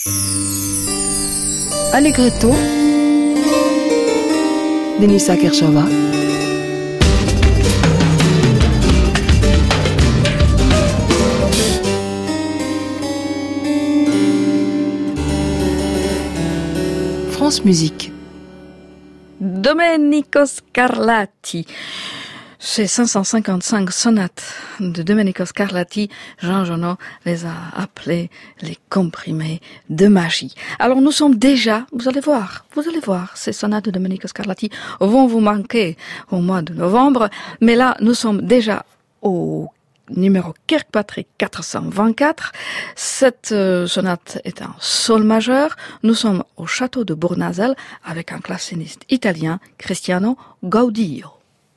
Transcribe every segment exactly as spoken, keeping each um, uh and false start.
Allegretto Denisa Kershova. France Musique. Domenico Scarlatti. Ces cinq cent cinquante-cinq sonates de Domenico Scarlatti, Jean Genot les a appelées les comprimés de magie. Alors nous sommes déjà, vous allez voir, vous allez voir, ces sonates de Domenico Scarlatti vont vous manquer au mois de novembre, mais là nous sommes déjà au numéro Kirkpatrick quatre cent vingt-quatre. Cette euh, sonate est en sol majeur. Nous sommes au château de Bournazel avec un claveciniste italien, Cristiano Gaudio.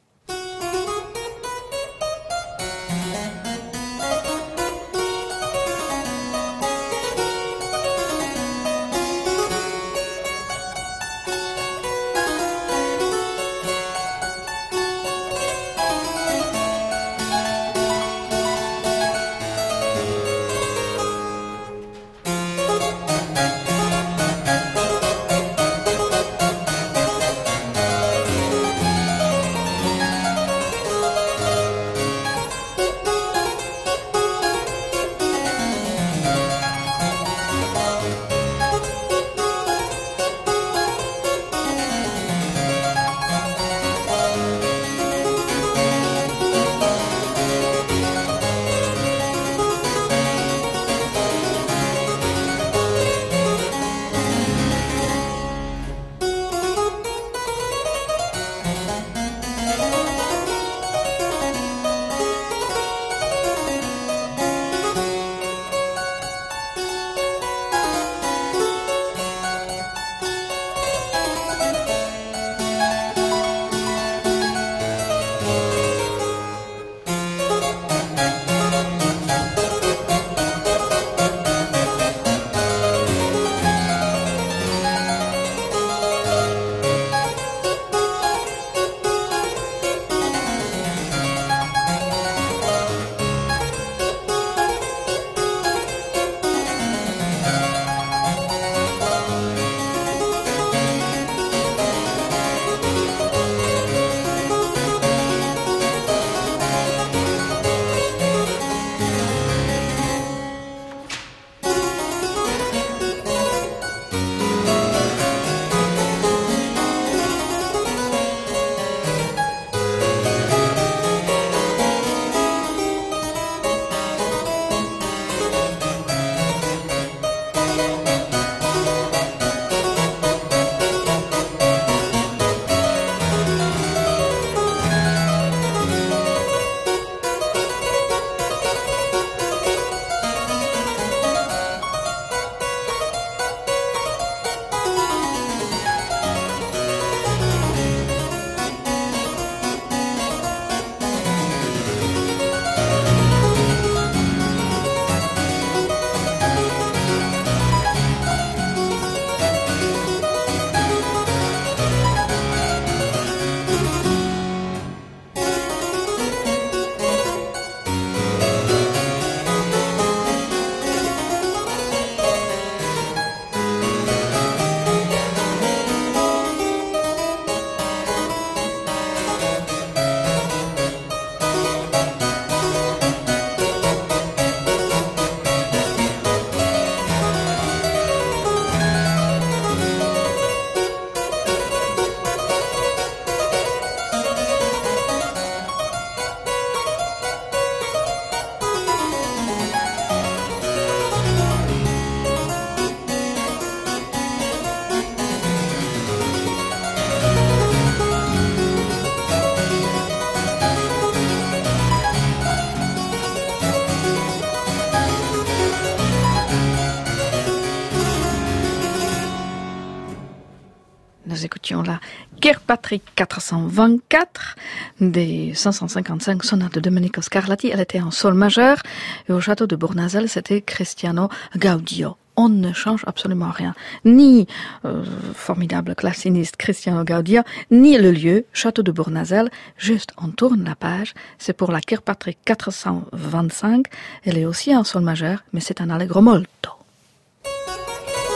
Nous écoutions la Kirkpatrick quatre cent vingt-quatre des cinq cent cinquante-cinq sonates de Domenico Scarlatti. Elle était en sol majeur et au château de Bournazel, c'était Cristiano Gaudio. On ne change absolument rien. Ni euh, formidable claveciniste Cristiano Gaudio, ni le lieu, château de Bournazel. Juste, on tourne la page. C'est pour la Kirkpatrick quatre cent vingt-cinq. Elle est aussi en sol majeur, mais c'est un allegro molto.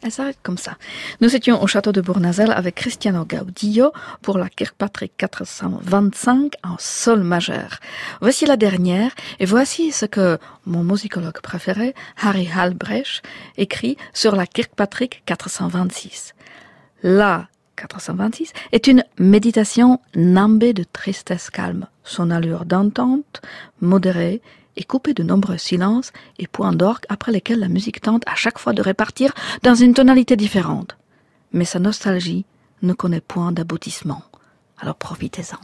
Elle s'arrête comme ça. Nous étions au château de Bournazel avec Cristiano Gaudio pour la Kirkpatrick quatre cent vingt-cinq en sol majeur. Voici la dernière et voici ce que mon musicologue préféré, Harry Halbrecht, écrit sur la Kirkpatrick quatre cent vingt-six. La quatre cent vingt-six est une méditation nimbée de tristesse calme. Son allure d'entente, modérée, et coupé de nombreux silences et points d'orgue après lesquels la musique tente à chaque fois de répartir dans une tonalité différente. Mais sa nostalgie ne connaît point d'aboutissement. Alors profitez-en.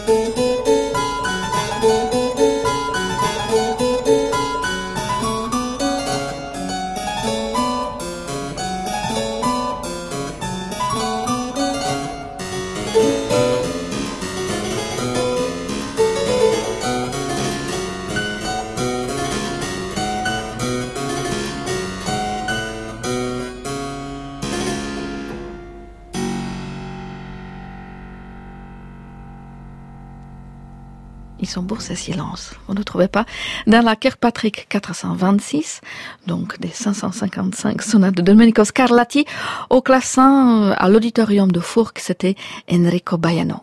Ils sont beaux ces silences, vous ne trouvez pas? Dans la Kirkpatrick quatre cent vingt-six, donc des cinq cent cinquante-cinq sonates de Domenico Scarlatti, au classant à l'auditorium de Fourques, c'était Enrico Baiano.